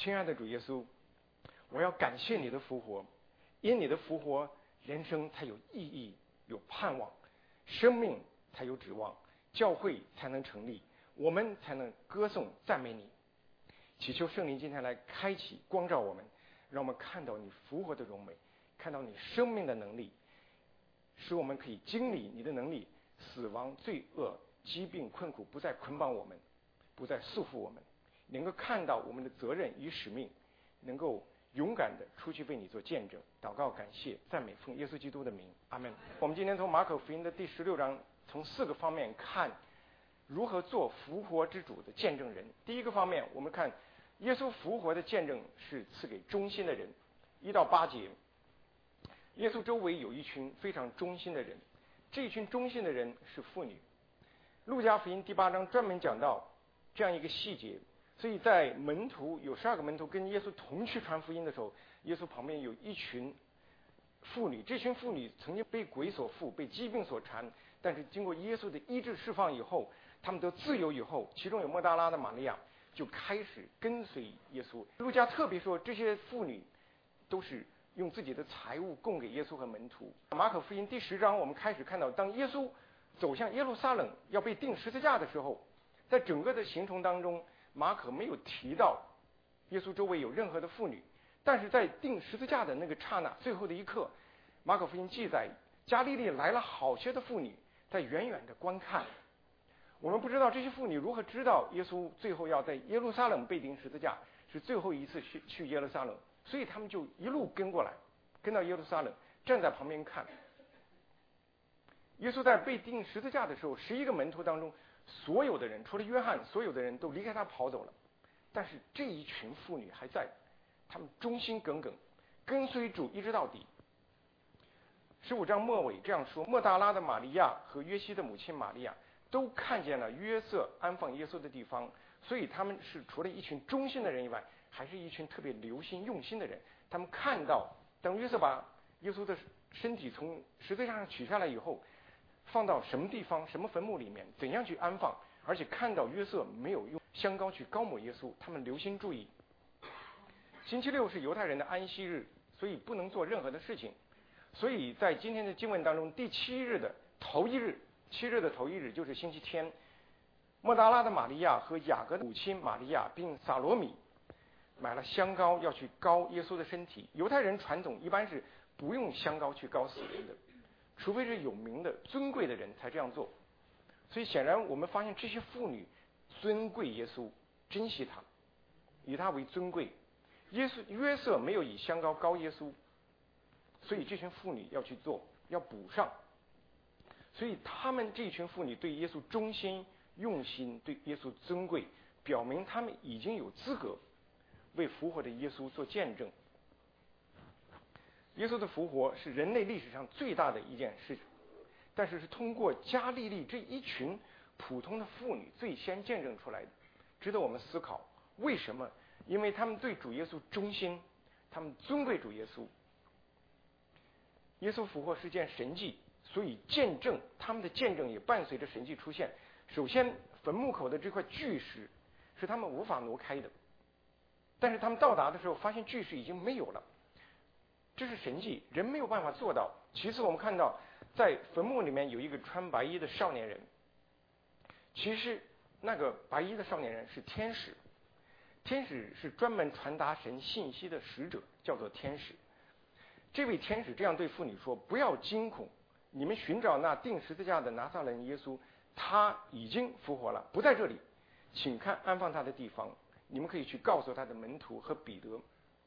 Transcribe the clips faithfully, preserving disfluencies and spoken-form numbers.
亲爱的主耶稣，我要感谢你的复活，因你的复活，人生才有意义，有盼望，生命才有指望，教会才能成立，我们才能歌颂赞美你。祈求圣灵今天来开启光照我们，让我们看到你复活的荣美，看到你生命的能力，使我们可以经历你的能力，死亡、罪恶、疾病、困苦不再捆绑我们，不再束缚我们，能够看到我们的责任与使命，能够勇敢的出去为你做见证。祷告感谢赞美奉耶稣基督的名，阿们。我们今天从马可福音的第十六章从四个方面看如何做复活之主的见证人。第一个方面，我们看耶稣复活的见证是赐给忠心的人。一到八节，耶稣周围有一群非常忠心的人，这一群忠心的人是妇女。路加福音第八章专门讲到这样一个细节，所以在门徒有十二个门徒跟耶稣同去传福音的时候，耶稣旁边有一群妇女，这群妇女曾经被鬼所附，被疾病所缠，但是经过耶稣的医治释放以后，他们都自由以后，其中有莫大拉的玛利亚就开始跟随耶稣。路加特别说，这些妇女都是用自己的财物供给耶稣和门徒。马可福音第十章我们开始看到，当耶稣走向耶路撒冷要被钉十字架的时候，在整个的行程当中，马可没有提到耶稣周围有任何的妇女，但是在钉十字架的那个刹那，最后的一刻，马可福音记载加利利来了好些的妇女在远远的观看。我们不知道这些妇女如何知道耶稣最后要在耶路撒冷被钉十字架，是最后一次去去耶路撒冷，所以他们就一路跟过来，跟到耶路撒冷，站在旁边看。耶稣在被钉十字架的时候，十一个门徒当中，所有的人除了约翰，所有的人都离开他跑走了，但是这一群妇女还在，他们忠心耿耿，跟随主一直到底。十五章末尾这样说，莫大拉的玛利亚和约西的母亲玛利亚都看见了约瑟安放耶稣的地方，所以他们是除了一群忠心的人以外，还是一群特别留心用心的人。他们看到当约瑟把耶稣的身体从十字架上取下来以后，放到什么地方，什么坟墓里面，怎样去安放，而且看到约瑟没有用香膏去膏抹耶稣，他们留心注意。星期六是犹太人的安息日，所以不能做任何的事情，所以在今天的经文当中，第七日的头一日，七日的头一日就是星期天，莫大拉的玛利亚和雅各的母亲玛利亚并撒罗米买了香膏要去膏耶稣的身体。犹太人传统一般是不用香膏去膏死人的，除非是有名的尊贵的人才这样做。所以显然我们发现这些妇女尊贵耶稣，珍惜他，以他为尊贵。耶稣约瑟没有以香膏膏耶稣，所以这群妇女要去做，要补上。所以他们这群妇女对耶稣忠心用心，对耶稣尊贵，表明他们已经有资格为复活的耶稣做见证。耶稣的复活是人类历史上最大的一件事情，但是是通过加利利这一群普通的妇女最先见证出来的，值得我们思考。为什么？因为他们对主耶稣忠心，他们尊贵主耶稣。耶稣复活是件神迹，所以见证他们的见证也伴随着神迹出现。首先，坟墓口的这块巨石是他们无法挪开的，但是他们到达的时候发现巨石已经没有了，这是神迹，人没有办法做到。其次，我们看到在坟墓里面有一个穿白衣的少年人，其实那个白衣的少年人是天使，天使是专门传达神信息的使者，叫做天使。这位天使这样对妇女说：不要惊恐，你们寻找那钉十字架的拿撒勒人耶稣，他已经复活了，不在这里，请看安放他的地方，你们可以去告诉他的门徒和彼得。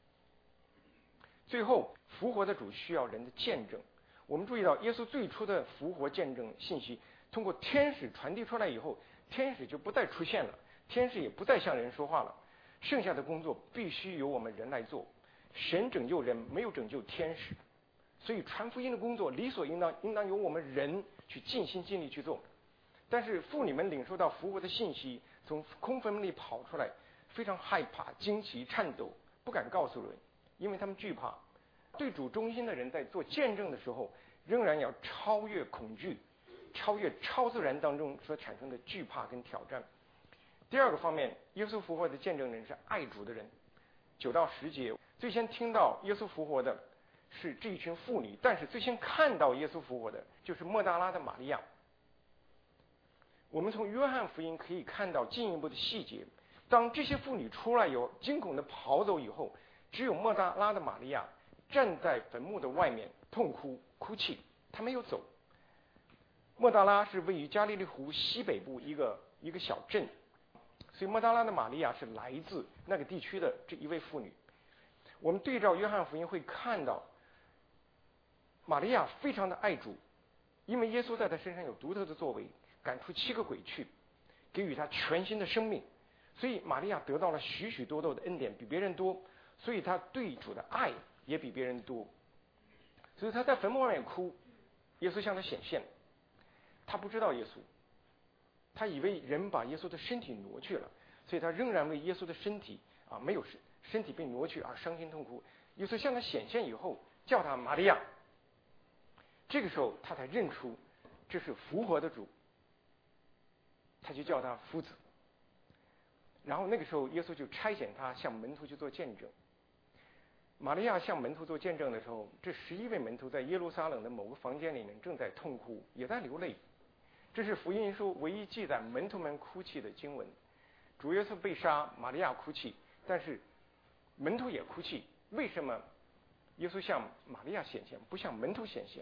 最后，复活的主需要人的见证。我们注意到耶稣最初的复活见证信息通过天使传递出来以后，天使就不再出现了，天使也不再向人说话了，剩下的工作必须由我们人来做。神拯救人，没有拯救天使，所以传福音的工作理所应当应当由我们人去尽心尽力去做。但是妇女们领受到复活的信息，从空坟里跑出来，非常害怕、惊奇、颤抖，不敢告诉人，因为他们惧怕。对主忠心的人在做见证的时候，仍然要超越恐惧，超越超自然当中所产生的惧怕跟挑战。第二个方面，耶稣复活的见证人是爱主的人。 九到十节，最先听到耶稣复活的是这一群妇女，但是最先看到耶稣复活的就是抹大拉的玛利亚。我们从约翰福音可以看到进一步的细节，当这些妇女出来有惊恐的跑走以后，只有抹大拉的玛利亚站在坟墓的外面痛哭哭泣，她没有走。抹大拉是位于加利利湖西北部一个一个小镇，所以抹大拉的玛利亚是来自那个地区的这一位妇女。我们对照约翰福音会看到，玛利亚非常的爱主，因为耶稣在她身上有独特的作为，赶出七个鬼去，给予她全新的生命，所以玛利亚得到了许许多多的恩典，比别人多，所以她对主的爱也比别人多。所以她在坟墓外面哭，耶稣向她显现，她不知道耶稣，她以为人把耶稣的身体挪去了，所以她仍然为耶稣的身体啊没有身身体被挪去而伤心痛哭。耶稣向她显现以后，叫她玛利亚，这个时候她才认出这是复活的主，他就叫他夫子。然后那个时候耶稣就差遣他向门徒去做见证。玛利亚向门徒做见证的时候，这十一位门徒在耶路撒冷的某个房间里面正在痛哭，也在流泪。这是福音书唯一记载门徒们哭泣的经文。主耶稣被杀，玛利亚哭泣，但是门徒也哭泣。为什么耶稣向玛利亚显现，不向门徒显现？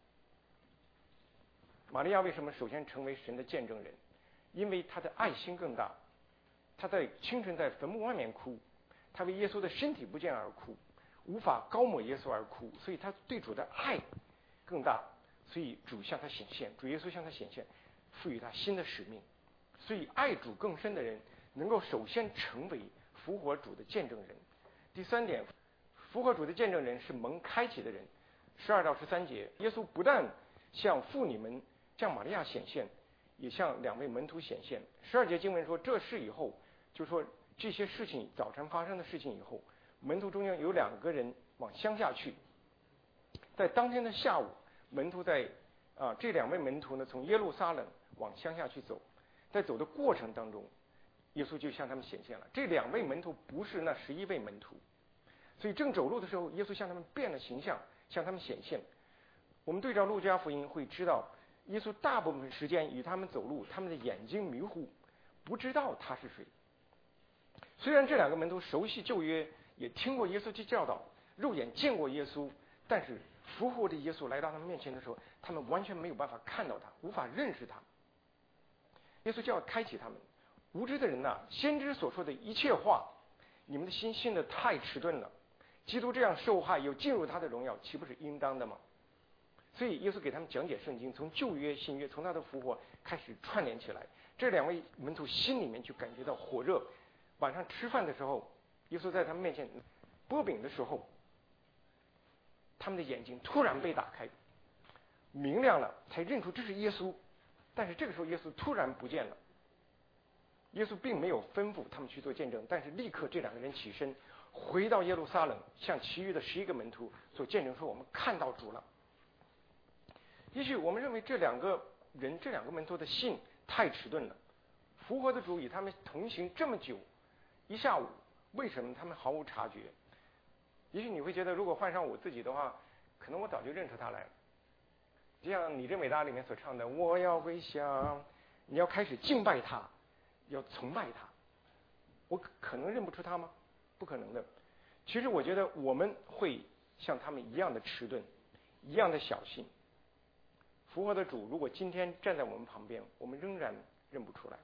玛利亚为什么首先成为神的见证人？因为他的爱心更大，他在清晨在坟墓外面哭，他为耶稣的身体不见而哭，无法高抹耶稣而哭，所以他对主的爱更大，所以主向他显现，主耶稣向他显现，赋予他新的使命。所以爱主更深的人能够首先成为复活主的见证人。第三点，复活主的见证人是蒙开启的人。十二到十三节，耶稣不但向妇女们向玛利亚显现，也向两位门徒显现。十二节经文说，这事以后，就说这些事情早晨发生的事情以后，门徒中间有两个人往乡下去。在当天的下午，门徒在啊这两位门徒呢从耶路撒冷往乡下去走，在走的过程当中，耶稣就向他们显现了。这两位门徒不是那十一位门徒，所以正走路的时候，耶稣向他们变了形象，向他们显现。我们对照路加福音会知道，耶稣大部分时间与他们走路，他们的眼睛迷糊，不知道他是谁。虽然这两个门徒熟悉旧约，也听过耶稣去教导，肉眼见过耶稣，但是复活的耶稣来到他们面前的时候，他们完全没有办法看到他，无法认识他。耶稣就要开启他们。无知的人呐、啊，先知所说的一切话，你们的心信的太迟钝了。基督这样受害又进入他的荣耀，岂不是应当的吗？所以耶稣给他们讲解圣经，从旧约新约，从他的复活开始串联起来。这两位门徒心里面就感觉到火热。晚上吃饭的时候，耶稣在他们面前剥饼的时候，他们的眼睛突然被打开，明亮了，才认出这是耶稣。但是这个时候耶稣突然不见了。耶稣并没有吩咐他们去做见证，但是立刻这两个人起身回到耶路撒冷，向其余的十一个门徒做见证说，我们看到主了。也许我们认为这两个人这两个门徒的信太迟钝了，复活的主与他们同行这么久一下午，为什么他们毫无察觉？也许你会觉得，如果换上我自己的话，可能我早就认出他来了。就像《你真伟大》里面所唱的，我要归向，你要开始敬拜他，要崇拜他，我可能认不出他吗？不可能的。其实我觉得我们会像他们一样的迟钝，一样的小心。复活的主如果今天站在我们旁边，我们仍然认不出来。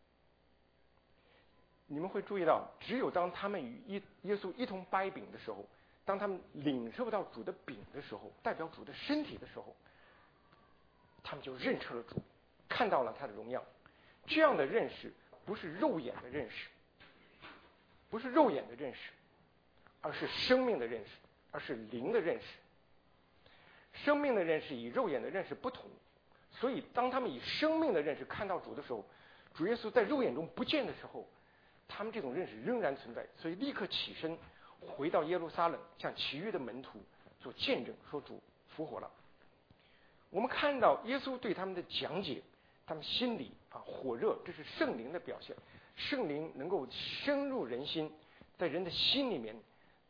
你们会注意到，只有当他们与耶耶稣一同掰饼的时候，当他们领受到主的饼的时候，代表主的身体的时候，他们就认出了主，看到了他的荣耀。这样的认识不是肉眼的认识，不是肉眼的认识，而是生命的认识，而是灵的认识。生命的认识与肉眼的认识不同，所以当他们以生命的认识看到主的时候，主耶稣在肉眼中不见的时候，他们这种认识仍然存在，所以立刻起身回到耶路撒冷，向其余的门徒做见证，说主复活了。我们看到耶稣对他们的讲解，他们心里啊火热，这是圣灵的表现。圣灵能够深入人心，在人的心里面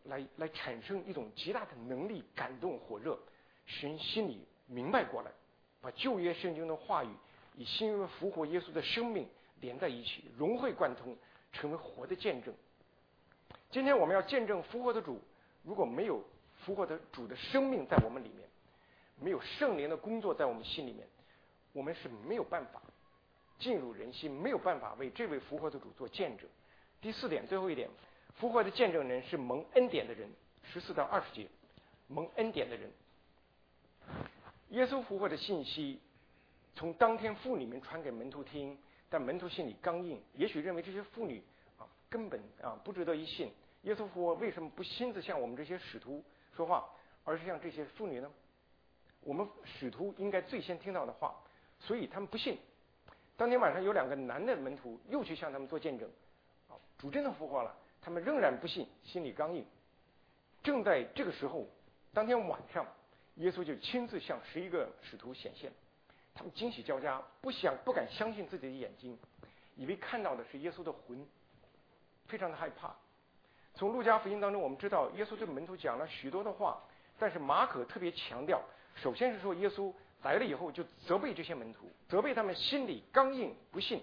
来来产生一种极大的能力、感动、火热，使人心里明白过来，把旧约圣经的话语与新约复活耶稣的生命连在一起，融会贯通，成为活的见证。今天我们要见证复活的主，如果没有复活的主的生命在我们里面，没有圣灵的工作在我们心里面，我们是没有办法进入人心，没有办法为这位复活的主做见证。第四点，最后一点，复活的见证人是蒙恩典的人。十四到二十节，蒙恩典的人。耶稣复活的信息从当天妇女们传给门徒听，但门徒心里刚硬，也许认为这些妇女啊根本啊不值得一信。耶稣复活为什么不亲自向我们这些使徒说话，而是向这些妇女呢？我们使徒应该最先听到的话，所以他们不信。当天晚上有两个男的门徒又去向他们做见证，啊，主真的复活了，他们仍然不信，心里刚硬。正在这个时候，当天晚上，耶稣就亲自向十一个使徒显现，他们惊喜交加，不想不敢相信自己的眼睛，以为看到的是耶稣的魂，非常的害怕。从路加福音当中我们知道，耶稣对门徒讲了许多的话，但是马可特别强调，首先是说耶稣来了以后就责备这些门徒，责备他们心里刚硬不信，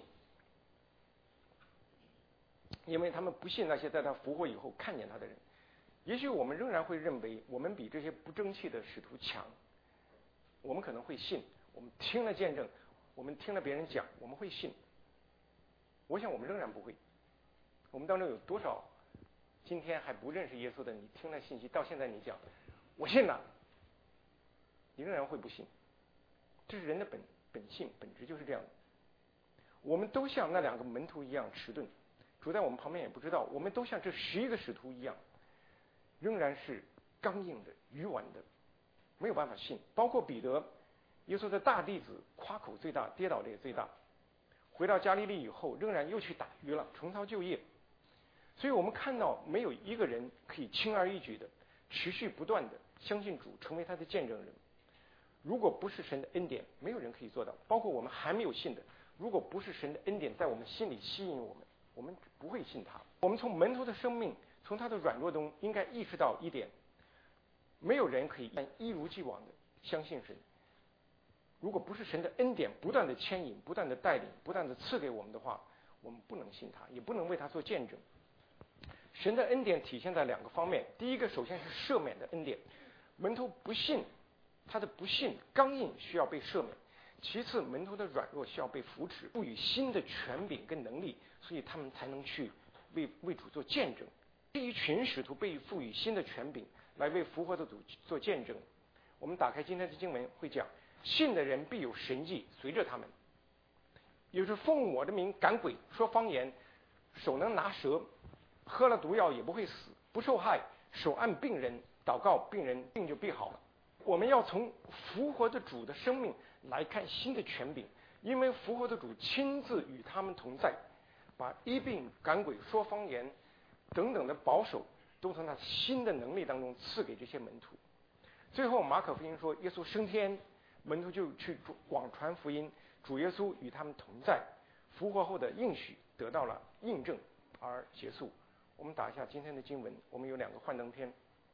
因为他们不信那些在他复活以后看见他的人。也许我们仍然会认为我们比这些不争气的使徒强，我们可能会信，我们听了见证，我们听了别人讲，我们会信。我想我们仍然不会。我们当中有多少今天还不认识耶稣的，你听了信息到现在你讲我信了，你仍然会不信。这是人的本本性，本质就是这样的。我们都像那两个门徒一样迟钝，主在我们旁边也不知道，我们都像这十一个使徒一样，仍然是刚硬的、愚顽的，没有办法信。包括彼得，耶稣的大弟子，夸口最大，跌倒的也最大。回到加利利以后，仍然又去打鱼了，重操旧业。所以我们看到没有一个人可以轻而易举的、持续不断的相信主，成为他的见证人。如果不是神的恩典，没有人可以做到。包括我们还没有信的，如果不是神的恩典在我们心里吸引我们，我们不会信他。我们从门徒的生命，从他的软弱中，应该意识到一点：没有人可以一如既往的相信神。如果不是神的恩典不断的牵引、不断的带领、不断的赐给我们的话，我们不能信他，也不能为他做见证。神的恩典体现在两个方面，第一个首先是赦免的恩典，门徒不信，他的不信刚硬需要被赦免；其次，门徒的软弱需要被扶持，赋予新的权柄跟能力，所以他们才能去为为主做见证。这一群使徒被赋予新的权柄，来为复活的主做见证。我们打开今天的经文会讲，信的人必有神迹随着他们，也就是奉我的名赶鬼、说方言、手能拿蛇，喝了毒药也不会死，不受害，手按病人祷告，病人病就必好了。我们要从复活的主的生命来看新的权柄，因为复活的主亲自与他们同在，把医病、赶鬼、说方言等等的保守都从他新的能力当中赐给这些门徒。最后马可福音说，耶稣升天，门徒就去广传福音，主耶稣与他们同在，复活后的应许得到了印证而结束。我们打一下今天的经文，我们有两个幻灯片。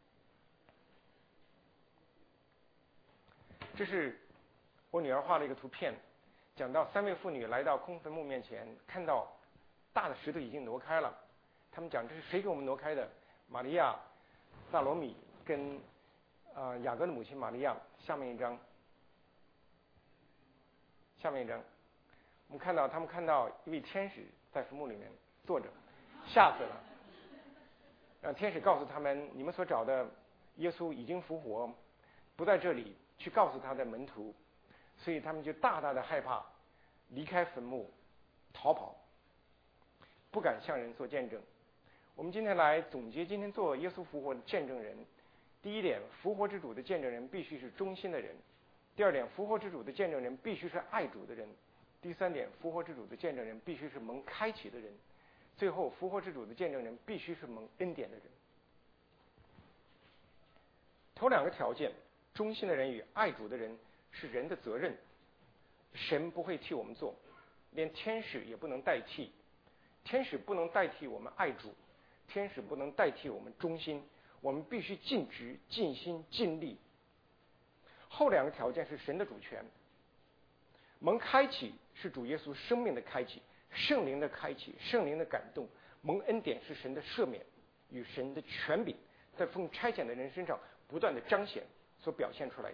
这是我女儿画了一个图片，讲到三位妇女来到空坟墓面前，看到大的石头已经挪开了，他们讲这是谁给我们挪开的？玛利亚、萨罗米跟呃雅各的母亲玛利亚。下面一张，下面一张，我们看到他们看到一位天使在坟墓里面坐着，吓死了。让天使告诉他们，你们所找的耶稣已经复活，不在这里，去告诉他的门徒。所以他们就大大的害怕，离开坟墓逃跑，不敢向人做见证。我们今天来总结今天做耶稣复活的见证人。第一点，复活之主的见证人必须是忠心的人；第二点，复活之主的见证人必须是爱主的人；第三点，复活之主的见证人必须是蒙开启的人；最后，复活之主的见证人必须是蒙恩典的人。头两个条件，忠心的人与爱主的人是人的责任，神不会替我们做，连天使也不能代替。天使不能代替我们爱主，天使不能代替我们忠心。 我们必须尽职、尽心、尽力。后两个条件是神的主权，蒙开启是主耶稣生命的开启，圣灵的开启，圣灵的感动，蒙恩典是神的赦免与神的权柄在奉差遣的人身上不断的彰显所表现出来的。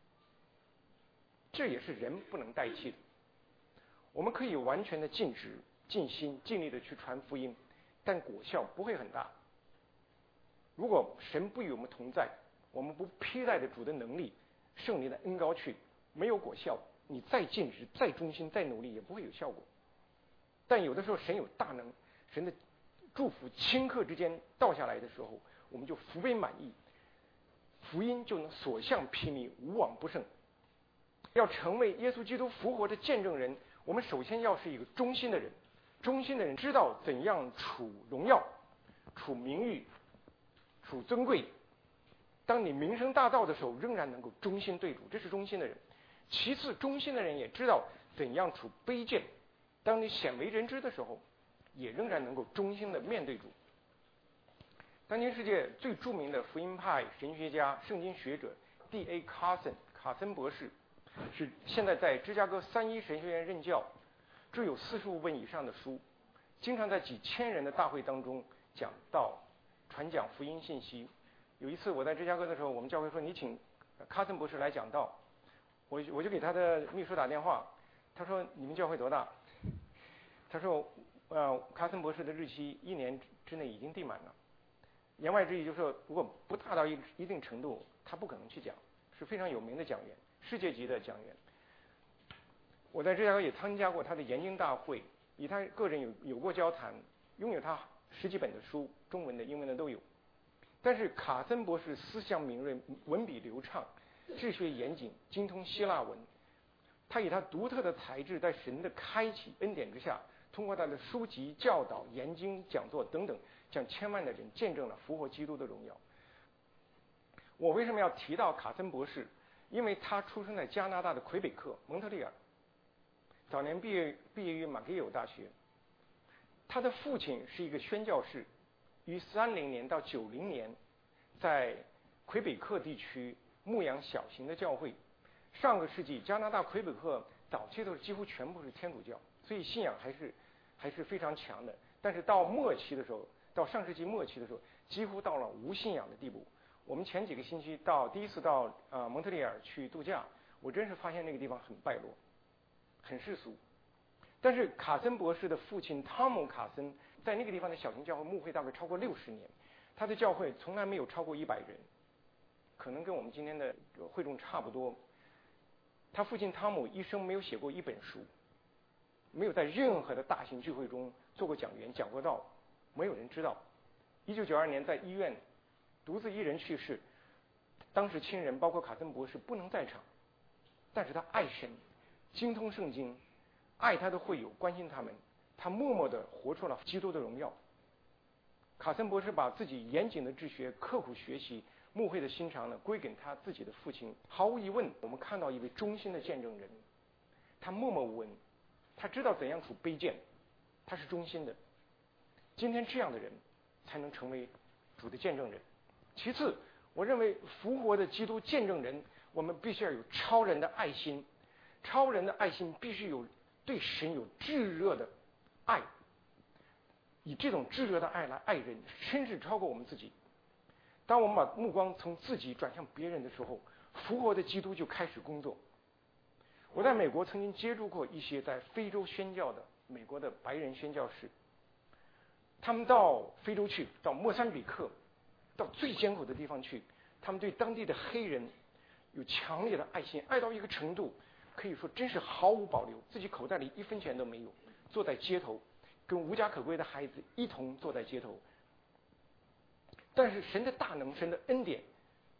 这也是人不能代替的。我们可以完全的尽职、尽心、尽力的去传福音，但果效不会很大。如果神不与我们同在，我们不披戴着主的能力、圣灵的恩膏去，没有果效，你再尽职、再忠心、再努力也不会有效果。但有的时候神有大能，神的祝福顷刻之间倒下来的时候，我们就福杯满溢，福音就能所向披靡，无往不胜。要成为耶稣基督复活的见证人，我们首先要是一个忠心的人。忠心的人知道怎样处荣耀、处名誉、处尊贵。当你名声大噪的时候，仍然能够忠心对主，这是忠心的人。其次，忠心的人也知道怎样处卑贱。当你鲜为人知的时候，也仍然能够忠心的面对主。当今世界最著名的福音派神学家、圣经学者 D A 卡森卡森博士，是现在在芝加哥三一神学院任教，著有四十五本以上的书，经常在几千人的大会当中讲道、传讲福音信息。有一次我在芝加哥的时候，我们教会说你请卡森博士来讲道，我我就给他的秘书打电话，他说你们教会多大？他说呃卡森博士的日期一年之内已经递满了。言外之意就是说，如果不大到一一定程度，他不可能去讲，是非常有名的讲员，世界级的讲员。我在芝加哥也参加过他的研经大会，与他个人有有过交谈，拥有他十几本的书，中文的、英文的都有。但是卡森博士思想敏锐，文笔流畅，治学严谨，精通希腊文。他以他独特的才智，在神的开启恩典之下，通过他的书籍、教导、研经、讲座等等，向千万的人见证了复活基督的荣耀。我为什么要提到卡森博士？因为他出生在加拿大的魁北克蒙特利尔，早年毕业毕业于马圭尔大学。他的父亲是一个宣教士，于三零年到九零年在魁北克地区牧养小型的教会。上个世纪加拿大魁北克早期都几乎全部是天主教，所以信仰还是还是非常强的。但是到末期的时候，到上世纪末期的时候，几乎到了无信仰的地步。我们前几个星期到第一次到呃蒙特利尔去度假，我真是发现那个地方很败落，很世俗。但是卡森博士的父亲汤姆卡森在那个地方的小型教会牧会大概超过六十年，他的教会从来没有超过一百人，可能跟我们今天的会众差不多。他父亲汤姆一生没有写过一本书，没有在任何的大型聚会中做过讲员、讲过道，没有人知道。一九九二年在医院独自一人去世，当时亲人包括卡森博士不能在场，但是他爱神，精通圣经，爱他的会友，关心他们，他默默地活出了基督的荣耀。卡森博士把自己严谨的治学、刻苦学习、牧会的心肠呢，归给他自己的父亲。毫无疑问，我们看到一位忠心的见证人，他默默无闻，他知道怎样处卑贱，他是忠心的。今天这样的人才能成为主的见证人。其次，我认为复活的基督见证人，我们必须要有超人的爱心。超人的爱心必须有对神有炙热的爱，以这种炙热的爱来爱人，甚至超过我们自己。当我们把目光从自己转向别人的时候，复活的基督就开始工作。我在美国曾经接触过一些在非洲宣教的美国的白人宣教士，他们到非洲去，到莫桑比克，到最艰苦的地方去，他们对当地的黑人有强烈的爱心，爱到一个程度，可以说真是毫无保留，自己口袋里一分钱都没有，坐在街头，跟无家可归的孩子一同坐在街头。但是神的大能、神的恩典、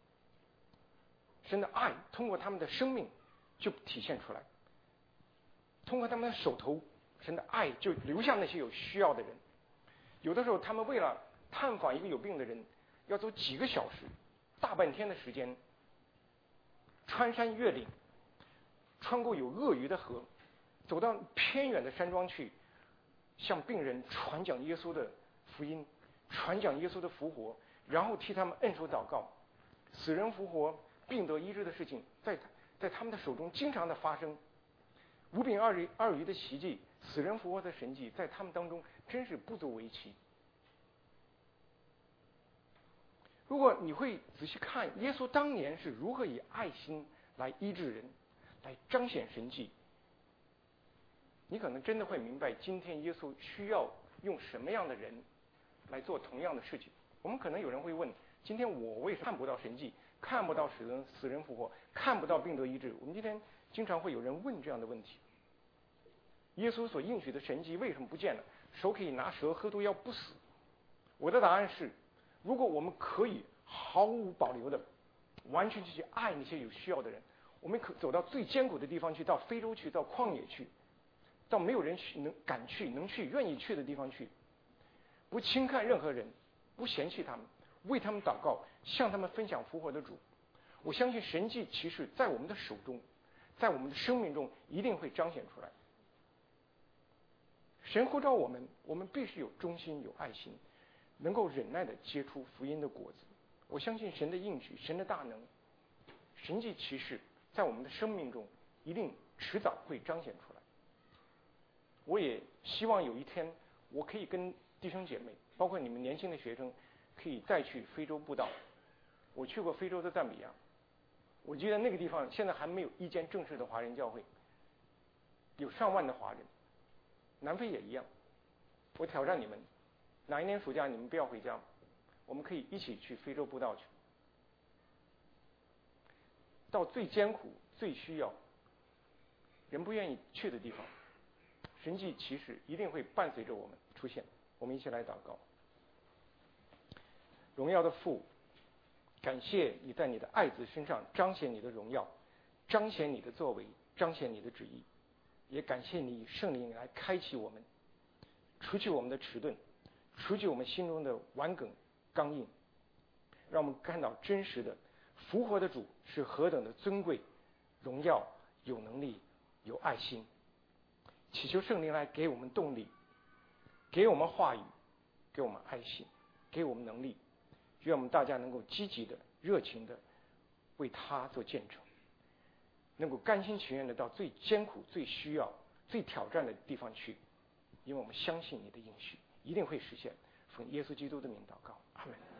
神的爱，通过他们的生命就体现出来，通过他们的手头，神的爱就流向那些有需要的人。有的时候他们为了探访一个有病的人，要走几个小时、大半天的时间，穿山越岭，穿过有鳄鱼的河，走到偏远的山庄去，向病人传讲耶稣的福音，传讲耶稣的复活， 然后替他们摁手祷告，死人复活、病得医治的事情，在在他们的手中经常的发生。五饼二鱼二鱼的奇迹，死人复活的神迹，在他们当中真是不足为奇。如果你会仔细看耶稣当年是如何以爱心来医治人，来彰显神迹，你可能真的会明白今天耶稣需要用什么样的人来做同样的事情。我们可能有人会问，今天我为什么看不到神迹，看不到死人死人复活，看不到病得医治？我们今天经常会有人问这样的问题。耶稣所应许的神迹为什么不见了？手可以拿蛇，喝毒药不死。我的答案是，如果我们可以毫无保留的完全去爱那些有需要的人，我们可走到最艰苦的地方去，到非洲去，到旷野去，到没有人去能敢去能去愿意去的地方去，不轻看任何人，不嫌弃他们，为他们祷告，向他们分享复活的主。我相信神迹奇事在我们的手中，在我们的生命中一定会彰显出来。神呼召我们，我们必须有忠心有爱心，能够忍耐的结出福音的果子。我相信神的应许，神的大能，神迹奇事在我们的生命中一定迟早会彰显出来。我也希望有一天我可以跟弟兄姐妹，包括你们年轻的学生，可以再去非洲布道。我去过非洲的赞比亚，我记得那个地方现在还没有一间正式的华人教会，有上万的华人。南非也一样。我挑战你们，哪一年暑假你们不要回家，我们可以一起去非洲布道去，到最艰苦最需要人不愿意去的地方，神迹奇事一定会伴随着我们出现。我们一起来祷告。荣耀的父，感谢你在你的爱子身上彰显你的荣耀，彰显你的作为，彰显你的旨意。也感谢你以圣灵来开启我们，除去我们的迟钝，除去我们心中的顽梗刚硬，让我们看到真实的复活的主是何等的尊贵、荣耀、有能力、有爱心。祈求圣灵来给我们动力，给我们话语，给我们爱心，给我们能力，愿我们大家能够积极的、热情的为他做见证，能够甘心情愿的到最艰苦、最需要、最挑战的地方去，因为我们相信你的应许一定会实现。奉耶稣基督的名祷告，阿门。